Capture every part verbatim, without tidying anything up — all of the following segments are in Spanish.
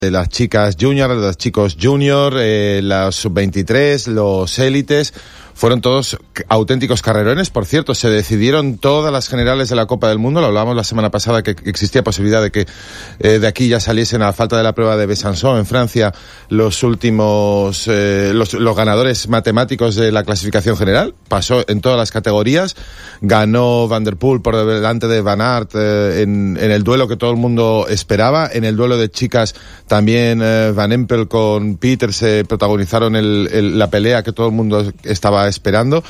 de las chicas junior, de los chicos junior, eh, las sub veintitrés, los élites, fueron todos auténticos carrerones. Por cierto, se decidieron todas las generales de la Copa del Mundo. Lo hablábamos la semana pasada que existía posibilidad de que eh, de aquí ya saliesen, a falta de la prueba de Besançon en Francia, los últimos, eh, los, los ganadores matemáticos de la clasificación general. Pasó en todas las categorías. Ganó Van der Poel por delante de Van Aert eh, en, en el duelo que todo el mundo esperaba. En el duelo de chicas también eh, Van Empel con Peters se protagonizaron el, el, la pelea que todo el mundo estaba esperando,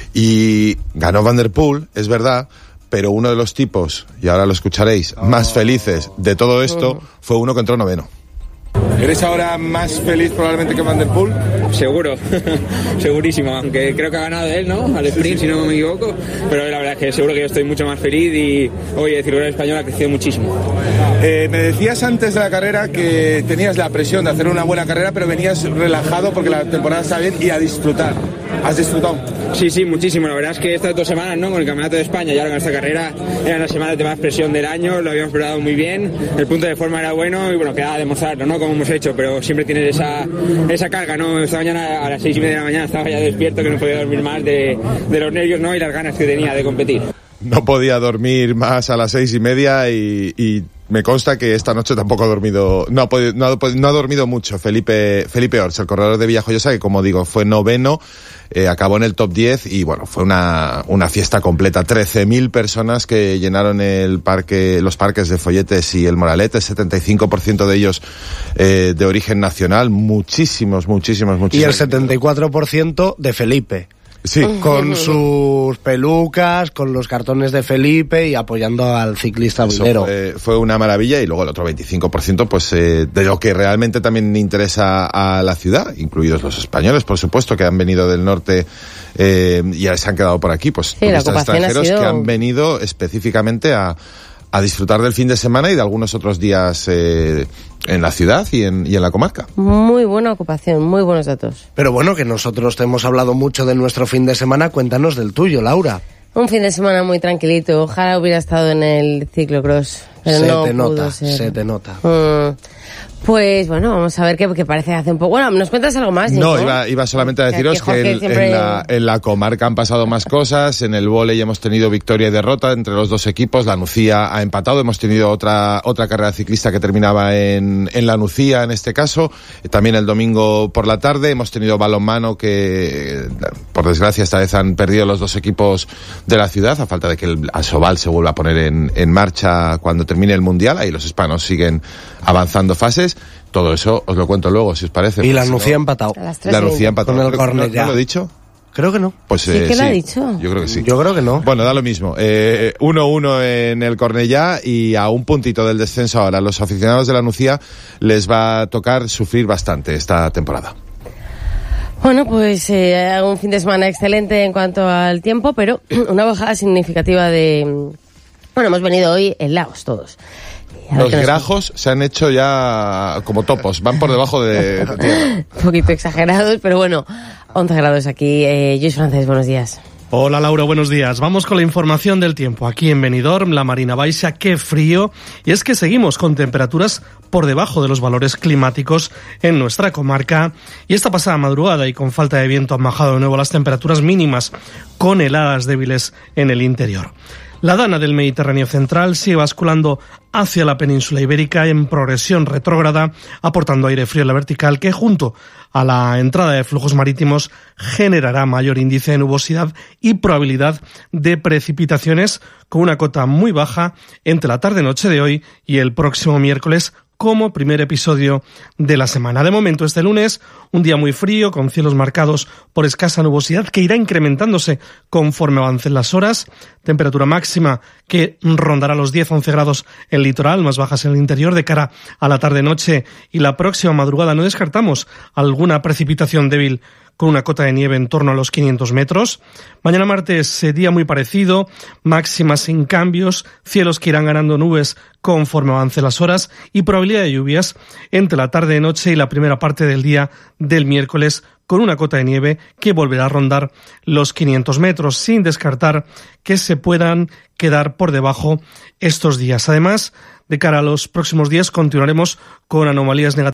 y ganó Van der Poel, es verdad, pero uno de los tipos, y ahora lo escucharéis, oh. más felices de todo esto fue uno que entró noveno. ¿Eres ahora más feliz probablemente que Van der Poel? Seguro, segurísimo, aunque creo que ha ganado él, ¿no? Al sprint, si no me equivoco, pero la verdad es que seguro que yo estoy mucho más feliz y hoy el circuito español ha crecido muchísimo. Eh, me decías antes de la carrera que tenías la presión de hacer una buena carrera, pero venías relajado porque la temporada está bien y a disfrutar. ¿Has disfrutado? Sí, sí, muchísimo. La verdad es que estas dos semanas, ¿no? Con el Campeonato de España y ahora con esta carrera, eran las semanas de más presión del año, lo habíamos preparado muy bien, el punto de forma era bueno y bueno, quedaba demostrarlo, ¿no? Como hemos hecho, pero siempre tienes esa, esa carga, ¿no? Esta mañana a las seis y media de la mañana estaba ya despierto, que no podía dormir más de, de los nervios, ¿no? Y las ganas que tenía de competir. No podía dormir más a las seis y media y, y me consta que esta noche tampoco ha dormido, no ha, podido, no ha, no ha dormido mucho Felipe, Felipe Orts, el corredor de Villajoyosa, que como digo, fue noveno, eh, acabó en el top diez y bueno, fue una, una fiesta completa. trece mil personas que llenaron el parque, los parques de Folletes y el Moralete, setenta y cinco por ciento de ellos eh, de origen nacional, muchísimos, muchísimos, muchísimos. Y el setenta y cuatro por ciento de Felipe. Sí. Con sus pelucas, con los cartones de Felipe y apoyando al ciclista minero. Fue, fue una maravilla, y luego el otro veinticinco por ciento pues eh, de lo que realmente también interesa a la ciudad, incluidos los españoles, por supuesto, que han venido del norte eh, y se han quedado por aquí, pues sí, turistas extranjeros sido... que han venido específicamente a a disfrutar del fin de semana y de algunos otros días eh, en la ciudad y en, y en la comarca. Muy buena ocupación, muy buenos datos. Pero bueno, que nosotros te hemos hablado mucho de nuestro fin de semana, cuéntanos del tuyo, Laura. Un fin de semana muy tranquilito, ojalá hubiera estado en el ciclocross, pero se no te pudo nota, ser. se te nota. Mm. Pues bueno, vamos a ver qué, qué parece hace un poco. Bueno, ¿nos cuentas algo más? No, ¿no? iba, iba solamente a deciros que, que el, siempre... en, la, en la comarca han pasado más cosas. En el vóley hemos tenido victoria y derrota entre los dos equipos. La Nucía ha empatado. Hemos tenido otra otra carrera ciclista que terminaba en, en la Nucía, en este caso. También el domingo por la tarde hemos tenido balonmano que, por desgracia, esta vez han perdido los dos equipos de la ciudad, a falta de que el Asobal se vuelva a poner en, en marcha cuando termine el Mundial. Ahí los hispanos siguen avanzando fases. Todo eso os lo cuento luego, si os parece. Y la Nucía ha empatado. La Nucía ha empatado. Con el Cornellá. ¿No lo he dicho? Creo que no. Pues ¿Sí eh, que sí. lo ha dicho? Yo creo que sí. Yo creo que no. Bueno, da lo mismo. Eh, uno uno en el Cornellá y a un puntito del descenso ahora. Los aficionados de la Nucía les va a tocar sufrir bastante esta temporada. Bueno, pues eh, un fin de semana excelente en cuanto al tiempo, pero una bajada significativa de... Bueno, hemos venido hoy helados todos. Los grajos se han hecho ya como topos, van por debajo de, de tierra. Un poquito exagerados, pero bueno, once grados aquí. Eh, Luis Francés, buenos días. Hola Laura, buenos días. Vamos con la información del tiempo. Aquí en Benidorm, la Marina Baixa, qué frío. Y es que seguimos con temperaturas por debajo de los valores climáticos en nuestra comarca. Y esta pasada madrugada y con falta de viento han bajado de nuevo las temperaturas mínimas, con heladas débiles en el interior. La dana del Mediterráneo central sigue basculando hacia la península ibérica en progresión retrógrada, aportando aire frío en la vertical que, junto a la entrada de flujos marítimos, generará mayor índice de nubosidad y probabilidad de precipitaciones, con una cota muy baja entre la tarde-noche de hoy y el próximo miércoles, como primer episodio de la semana. De momento, este lunes, un día muy frío, con cielos marcados por escasa nubosidad, que irá incrementándose conforme avancen las horas. Temperatura máxima que rondará los diez a once grados en el litoral, más bajas en el interior. De cara a la tarde-noche y la próxima madrugada no descartamos alguna precipitación débil con una cota de nieve en torno a los quinientos metros. Mañana martes, día muy parecido, máximas sin cambios, cielos que irán ganando nubes conforme avancen las horas y probabilidad de lluvias entre la tarde-noche y la primera parte del día del miércoles, con una cota de nieve que volverá a rondar los quinientos metros, sin descartar que se puedan quedar por debajo estos días. Además, de cara a los próximos días continuaremos con anomalías negativas